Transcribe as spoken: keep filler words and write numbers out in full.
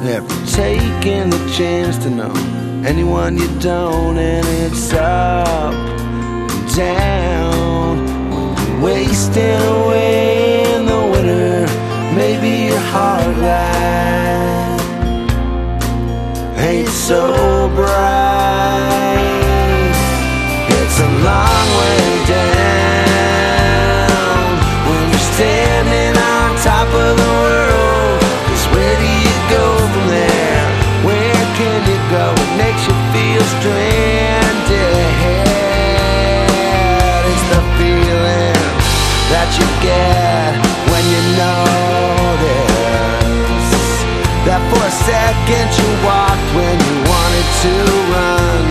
never taking the chance to know anyone you don't, and it's up and down. Wasting away in the winter, maybe your heart light ain't so bright. It's a long way down when you're standing on top of the world. 'Cause where do you go from there? Where can you go? It makes you feel stranded. It's the feeling that you get when you notice that for a second you walked when you wanted to.